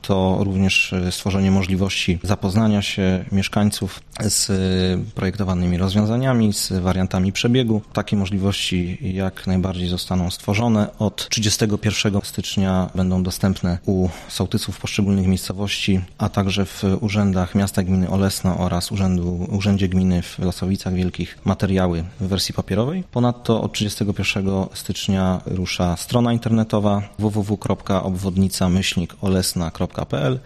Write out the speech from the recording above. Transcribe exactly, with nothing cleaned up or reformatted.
to również stworzenie możliwości zapoznania się mieszkańców z projektowanymi rozwiązaniami, z wariantami przebiegu. Takie możliwości jak najbardziej zostaną stworzone. Od trzydziestego pierwszego stycznia będą dostępne u sołtysów poszczególnych miejscowości, a także w urzędach miasta gminy Olesno oraz urzędu, urzędzie gminy w Lasowicach Wielkich materiały w wersji papierowej. Ponadto od trzydziestego pierwszego stycznia rusza strona internetowa w w w kropka obwodnica myślnik olesna kropka p l,